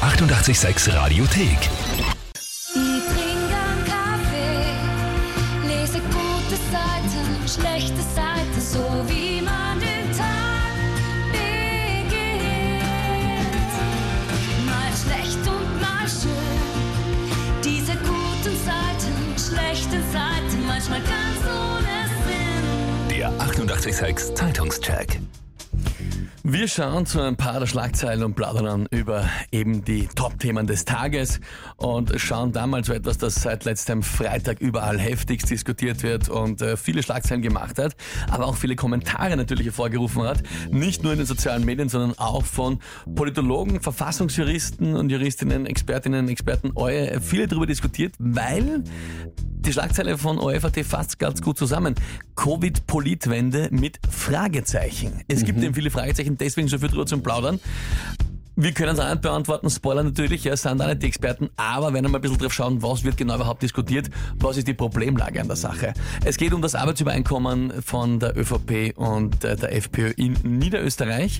886 Radiothek. Ich trinke einen Kaffee, lese gute Seiten, schlechte Seiten, so wie man den Tag beginnt. Mal schlecht und mal schön, diese guten Seiten, schlechten Seiten, manchmal ganz ohne Sinn. Der 886 Zeitungscheck. Wir schauen zu ein paar der Schlagzeilen und plaudern dann über eben die Top-Themen des Tages und schauen da mal so etwas, das seit letztem Freitag überall heftigst diskutiert wird und viele Schlagzeilen gemacht hat, aber auch viele Kommentare natürlich hervorgerufen hat. Nicht nur in den sozialen Medien, sondern auch von Politologen, Verfassungsjuristen und Juristinnen, Expertinnen, Experten, viele darüber diskutiert, weil die Schlagzeile von ORF.at fasst ganz gut zusammen. Covid-Politwende mit Fragezeichen. Es gibt eben viele Fragezeichen, deswegen so viel drüber zum Plaudern. Wir können es auch nicht beantworten, Spoiler natürlich, ja, sind da nicht die Experten, aber werden wir mal ein bisschen drauf schauen, was wird genau überhaupt diskutiert, was ist die Problemlage an der Sache. Es geht um das Arbeitsübereinkommen von der ÖVP und der FPÖ in Niederösterreich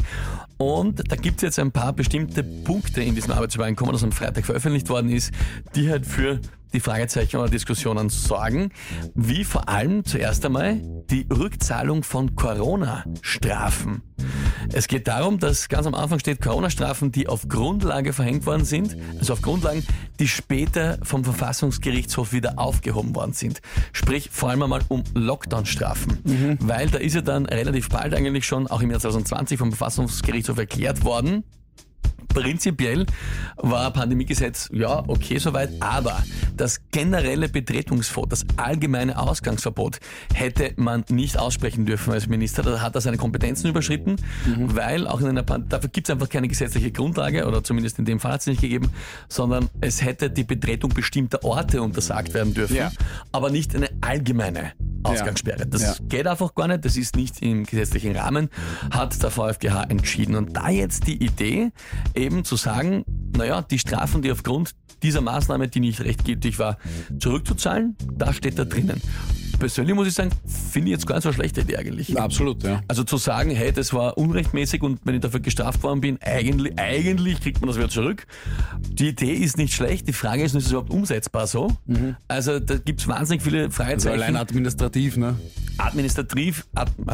und da gibt es jetzt ein paar bestimmte Punkte in diesem Arbeitsübereinkommen, das am Freitag veröffentlicht worden ist, die halt für die Fragezeichen oder Diskussionen sorgen, wie vor allem zuerst einmal die Rückzahlung von Corona-Strafen. Es geht darum, dass ganz am Anfang steht, Corona-Strafen, die auf Grundlage verhängt worden sind, also auf Grundlagen, die später vom Verfassungsgerichtshof wieder aufgehoben worden sind. Sprich, vor allem einmal um Lockdown-Strafen. Weil da ist ja dann relativ bald eigentlich schon, auch im Jahr 2020 vom Verfassungsgerichtshof erklärt worden, prinzipiell war Pandemiegesetz, ja, okay soweit, aber das generelle Betretungsverbot, das allgemeine Ausgangsverbot hätte man nicht aussprechen dürfen als Minister. Da hat er seine Kompetenzen überschritten, weil auch in einer dafür gibt es einfach keine gesetzliche Grundlage, oder zumindest in dem Fall hat es nicht gegeben, sondern es hätte die Betretung bestimmter Orte untersagt werden dürfen, aber nicht eine allgemeine Ausgangssperre. Das geht einfach gar nicht, das ist nicht im gesetzlichen Rahmen, hat der VfGH entschieden. Und da jetzt die Idee, eben zu sagen, naja, die Strafen, die aufgrund dieser Maßnahme, die nicht rechtgültig war, zurückzuzahlen, da steht da drinnen. Persönlich muss ich sagen, finde ich jetzt gar nicht so eine schlechte Idee eigentlich. Absolut, ja. Also zu sagen, hey, das war unrechtmäßig und wenn ich dafür gestraft worden bin, eigentlich kriegt man das wieder zurück. Die Idee ist nicht schlecht, die Frage ist es überhaupt umsetzbar so? Also da gibt es wahnsinnig viele Fragezeichen. Also allein administrativ, ne? Administrativ,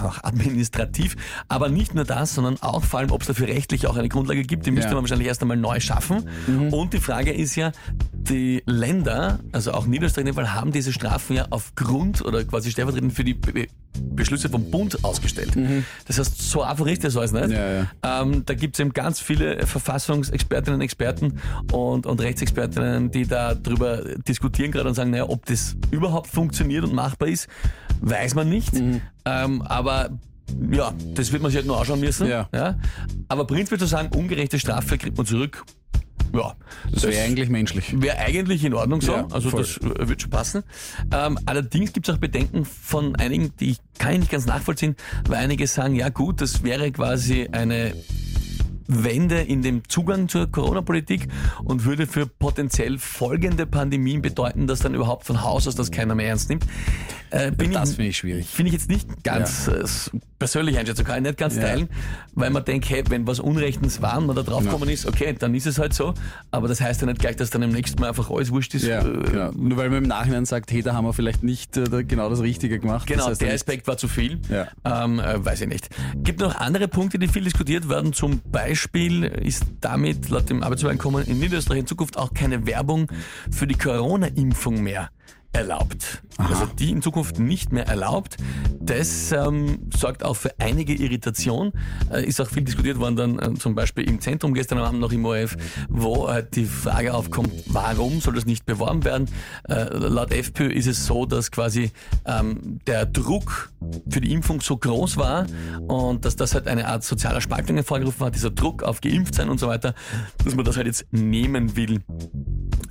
aber nicht nur das, sondern auch vor allem, ob es dafür rechtlich auch eine Grundlage gibt, die müsste man wahrscheinlich erst einmal neu schaffen. Und die Frage ist ja, die Länder, also auch Niederösterreich in dem Fall, haben diese Strafen ja aufgrund oder quasi stellvertretend für die Beschlüsse vom Bund ausgestellt. Das heißt, so einfach ist das alles nicht. Da gibt es eben ganz viele Verfassungsexpertinnen und Experten und Rechtsexpertinnen, die da drüber diskutieren gerade und sagen, naja, ob das überhaupt funktioniert und machbar ist, weiß man nicht. Aber ja, das wird man sich halt nur anschauen müssen. Ja. Aber prinzipiell zu sagen, ungerechte Strafe kriegt man zurück, ja, das wäre eigentlich menschlich. Wäre eigentlich in Ordnung so, also voll. Das wird schon passen. Allerdings gibt es auch Bedenken von einigen, die kann ich nicht ganz nachvollziehen, weil einige sagen, ja gut, das wäre quasi eine Wende in dem Zugang zur Corona-Politik und würde für potenziell folgende Pandemien bedeuten, dass dann überhaupt von Haus aus das keiner mehr ernst nimmt. Das finde ich schwierig. Finde ich jetzt nicht ganz persönlich Einschätzung, kann ich nicht ganz teilen, weil man denkt, hey, wenn was Unrechtens war und man da draufgekommen ist, okay, dann ist es halt so, aber das heißt ja nicht gleich, dass dann im nächsten Mal einfach alles wurscht ist. Nur weil man im Nachhinein sagt, hey, da haben wir vielleicht nicht genau das Richtige gemacht. Genau, das heißt, der Aspekt war zu viel, weiß ich nicht. Gibt noch andere Punkte, die viel diskutiert werden, zum Beispiel ist damit laut dem Arbeitsübereinkommen in Niederösterreich in Zukunft auch keine Werbung für die Corona-Impfung mehr erlaubt. Also die in Zukunft nicht mehr erlaubt. Das sorgt auch für einige Irritation. Ist auch viel diskutiert worden dann zum Beispiel im Zentrum gestern Abend noch im ORF, wo die Frage aufkommt, warum soll das nicht beworben werden? Laut FPÖ ist es so, dass quasi der Druck für die Impfung so groß war und dass das halt eine Art sozialer Spaltung hervorgerufen hat, dieser Druck auf geimpft sein und so weiter, dass man das halt jetzt nehmen will.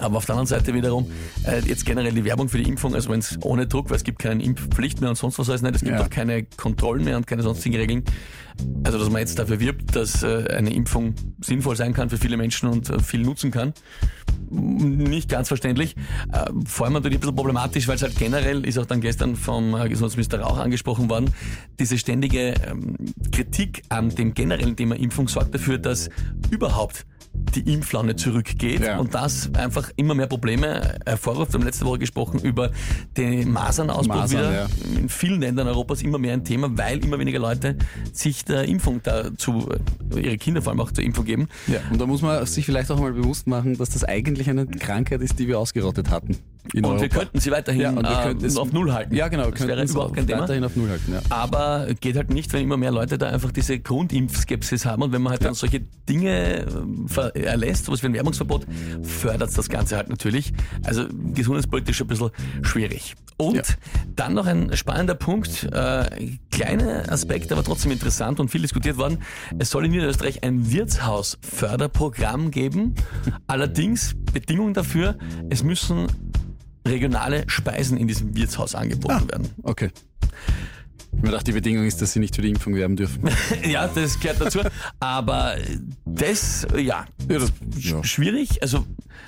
Aber auf der anderen Seite wiederum, jetzt generell die Werbung für die Impfung, also wenn es ohne Druck, weil es gibt keine Impfpflicht mehr und sonst was alles nicht, es gibt auch keine Kontrollen mehr und keine sonstigen Regeln. Also dass man jetzt dafür wirbt, dass eine Impfung sinnvoll sein kann für viele Menschen und viel nutzen kann, nicht ganz verständlich. Vor allem natürlich ein bisschen problematisch, weil es halt generell, ist auch dann gestern vom Gesundheitsminister Rauch angesprochen worden, diese ständige Kritik an dem generellen Thema Impfung sorgt dafür, dass überhaupt die Impflaune zurückgeht und das einfach immer mehr Probleme hervorruft. Wir haben letzte Woche gesprochen über den Masernausbruch wieder. In vielen Ländern Europas immer mehr ein Thema, weil immer weniger Leute sich der Impfung dazu, ihre Kinder vor allem auch zur Impfung geben. Ja, und da muss man sich vielleicht auch mal bewusst machen, dass das eigentlich eine Krankheit ist, die wir ausgerottet hatten. Und Europa. Wir könnten sie weiterhin auf Null halten. Ja, genau, das wäre überhaupt kein Thema. Weiterhin auf Null halten, ja. Aber geht halt nicht, wenn immer mehr Leute da einfach diese Grundimpfskepsis haben und wenn man halt dann solche Dinge erlässt, sowas wie ein Werbungsverbot, fördert das Ganze halt natürlich. Also gesundheitspolitisch ein bisschen schwierig. Und dann noch ein spannender Punkt, kleiner Aspekt, aber trotzdem interessant und viel diskutiert worden. Es soll in Niederösterreich ein Wirtshausförderprogramm geben. Allerdings Bedingung dafür, es müssen regionale Speisen in diesem Wirtshaus angeboten werden. Okay. Ich mir dachte, die Bedingung ist, dass sie nicht für die Impfung werben dürfen. Ja, das gehört dazu. Aber das, schwierig. Also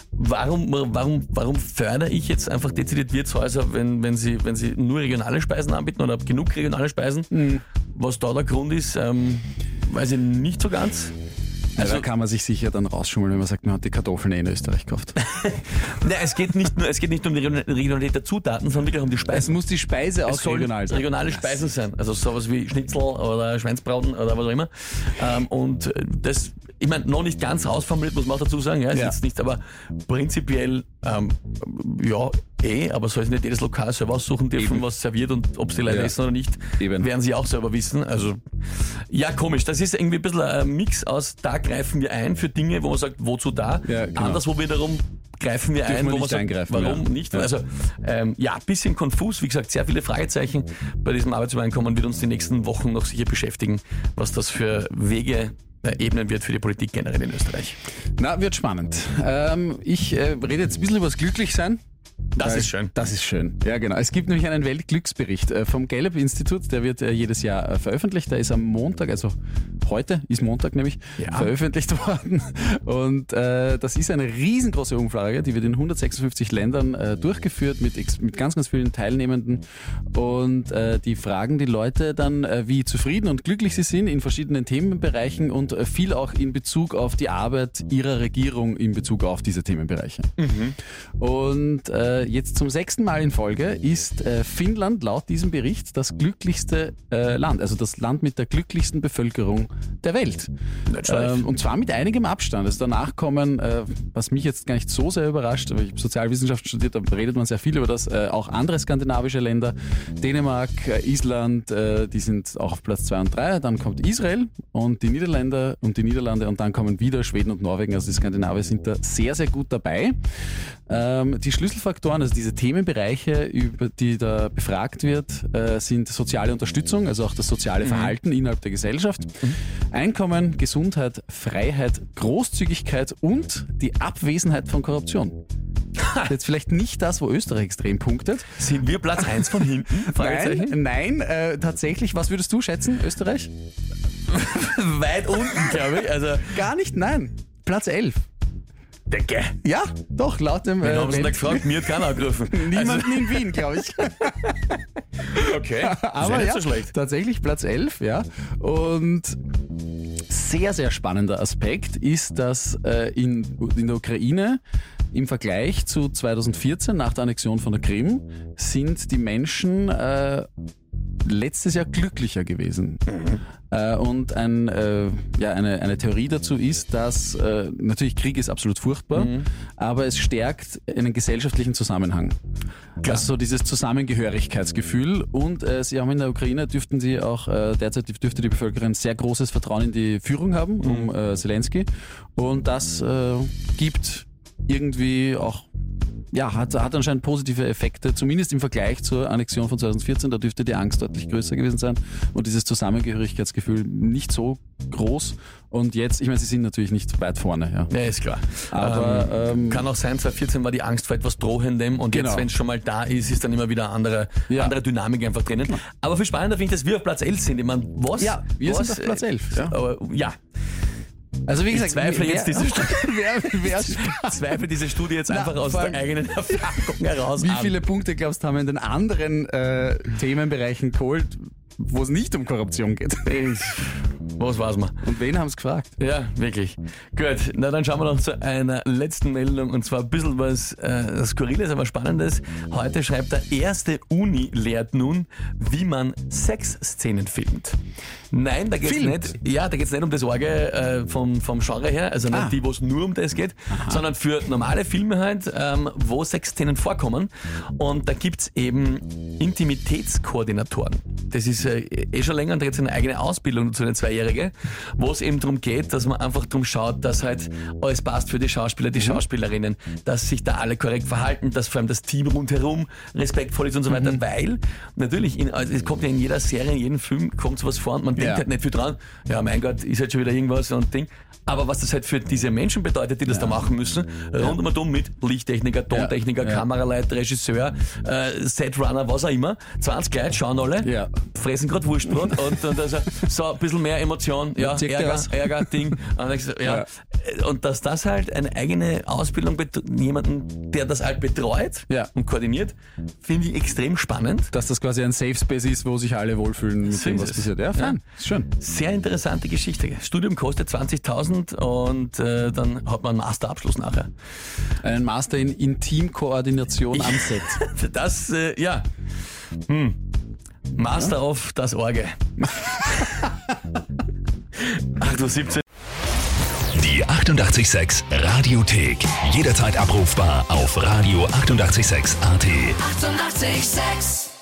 warum fördere ich jetzt einfach dezidiert Wirtshäuser, wenn sie nur regionale Speisen anbieten oder genug regionale Speisen? Was da der Grund ist, weiß ich nicht so ganz. Also da kann man sich sicher dann rausschummeln, wenn man sagt, man hat die Kartoffeln in Österreich gekauft. Es geht nicht um die Regionalität der Zutaten, sondern wirklich um die Speisen. Es muss die Speise auch regional sein. Regionale Speisen sein. Also sowas wie Schnitzel oder Schweinsbraten oder was auch immer. Und das, ich meine, noch nicht ganz ausformuliert, muss man auch dazu sagen. Ja, ist jetzt nicht, aber prinzipiell, aber soll sich nicht jedes Lokal selber aussuchen dürfen, was serviert und ob sie Leute essen oder nicht, werden sie auch selber wissen. Also, ja, komisch. Das ist irgendwie ein bisschen ein Mix aus, da greifen wir ein für Dinge, wo man sagt, wozu da? Ja, genau. Anderswo wiederum greifen wir ein, wo man sagt, warum nicht? Ja. Also, ein bisschen konfus. Wie gesagt, sehr viele Fragezeichen bei diesem Arbeitsübereinkommen wird uns die nächsten Wochen noch sicher beschäftigen, was das für Wege ebnen wird für die Politik generell in Österreich. Na, wird spannend. Ich rede jetzt ein bisschen über das Glücklichsein. Das ist schön. Das ist schön, ja genau. Es gibt nämlich einen Weltglücksbericht vom Gallup-Institut, der wird jedes Jahr veröffentlicht. Der ist am Montag, also heute ist Montag nämlich, veröffentlicht worden. Und das ist eine riesengroße Umfrage, die wird in 156 Ländern durchgeführt mit ganz, ganz vielen Teilnehmenden. Und die fragen die Leute dann, wie zufrieden und glücklich sie sind in verschiedenen Themenbereichen und viel auch in Bezug auf die Arbeit ihrer Regierung in Bezug auf diese Themenbereiche. Und jetzt zum 6. Mal in Folge ist Finnland laut diesem Bericht das glücklichste Land, also das Land mit der glücklichsten Bevölkerung der Welt. Und zwar mit einigem Abstand. Also danach kommen, was mich jetzt gar nicht so sehr überrascht, aber ich habe Sozialwissenschaften studiert, da redet man sehr viel über das, auch andere skandinavische Länder, Dänemark, Island, die sind auch auf Platz 2 und 3, dann kommt Israel und die Niederlande und dann kommen wieder Schweden und Norwegen, also die Skandinavier sind da sehr, sehr gut dabei. Die Schlüsselfaktoren, also diese Themenbereiche, über die da befragt wird, sind soziale Unterstützung, also auch das soziale Verhalten innerhalb der Gesellschaft, Einkommen, Gesundheit, Freiheit, Großzügigkeit und die Abwesenheit von Korruption. Das ist jetzt vielleicht nicht das, wo Österreich extrem punktet. Sind wir Platz 1 von hinten? Nein, tatsächlich. Was würdest du schätzen, Österreich? Weit unten, glaube ich. Also gar nicht, nein. Platz 11. Decke. Ja, doch, laut dem... Wir haben uns da gefragt, mir hat keiner angerufen. Niemanden in Wien, glaube ich. Okay, aber nicht so schlecht. Tatsächlich Platz 11, ja. Und sehr, sehr spannender Aspekt ist, dass in der Ukraine im Vergleich zu 2014, nach der Annexion von der Krim, sind die Menschen letztes Jahr glücklicher gewesen. Und eine Theorie dazu ist, dass natürlich Krieg ist absolut furchtbar, aber es stärkt einen gesellschaftlichen Zusammenhang. Klar. Also so dieses Zusammengehörigkeitsgefühl. Und sie haben in der Ukraine derzeit dürfte die Bevölkerung sehr großes Vertrauen in die Führung haben, um Zelensky. Und das gibt irgendwie auch hat anscheinend positive Effekte, zumindest im Vergleich zur Annexion von 2014. Da dürfte die Angst deutlich größer gewesen sein und dieses Zusammengehörigkeitsgefühl nicht so groß. Und jetzt, ich meine, sie sind natürlich nicht weit vorne. Ja, Ja, ist klar. Aber Kann auch sein, 2014 war die Angst vor etwas Drohendem und Genau. jetzt, wenn es schon mal da ist, ist dann immer wieder andere Dynamik einfach drinnen. Aber viel spannender finde ich, dass wir auf Platz 11 sind. Ich meine, was? Ja, wir sind auf Platz 11. Ja. Aber ja, Also wie ich gesagt, zweifle jetzt diese Studie. wer Zweifle diese Studie jetzt einfach aus vor der allem- eigenen Erfahrung heraus Wie an. viele Punkte, glaubst du, haben wir in den anderen Themenbereichen geholt, wo es nicht um Korruption geht? Was weiß man? Und wen haben es gefragt? Ja, wirklich. Gut, na dann schauen wir noch zu einer letzten Meldung und zwar ein bisschen was Skurriles, aber Spannendes. Heute schreibt der erste Uni lehrt nun, wie man Sexszenen filmt. Nein, da geht's Filmt? nicht um das Orge vom Genre her, also nicht die, wo es nur um das geht, sondern für normale Filme halt, wo Sexszenen vorkommen. Und da gibt's eben Intimitätskoordinatoren. Das ist schon länger und da gibt es eine eigene Ausbildung zu einer Zweijährige, wo es eben darum geht, dass man einfach darum schaut, dass halt alles passt für die Schauspieler, die Schauspielerinnen, dass sich da alle korrekt verhalten, dass vor allem das Team rundherum respektvoll ist und so weiter, weil natürlich, es kommt ja in jeder Serie, in jedem Film kommt sowas vor und man denkt halt nicht viel dran, ja mein Gott, ist halt schon wieder irgendwas und Ding. Aber was das halt für diese Menschen bedeutet, die das da machen müssen, rundum mit Lichttechniker, Tontechniker, Kameraleiter, Regisseur, Setrunner, was auch immer, 20 Leute schauen alle, fressen gerade Wurstbrot und also so ein bisschen mehr Emotion, Ärger, Ding. Und dass das halt eine eigene Ausbildung, jemanden, der das halt betreut und koordiniert, finde ich extrem spannend. Dass das quasi ein Safe Space ist, wo sich alle wohlfühlen mit So dem, ist was es. passiert. Ja, fein. Ist schön. Sehr interessante Geschichte. Studium kostet 20.000 und dann hat man einen Masterabschluss nachher. Einen Master in Intimkoordination am Set. Das, Master of das Orge. 8:17 Uhr. Die 88,6 Radiothek. Jederzeit abrufbar auf radio886.at. 88,6. Eighty-eight, sex.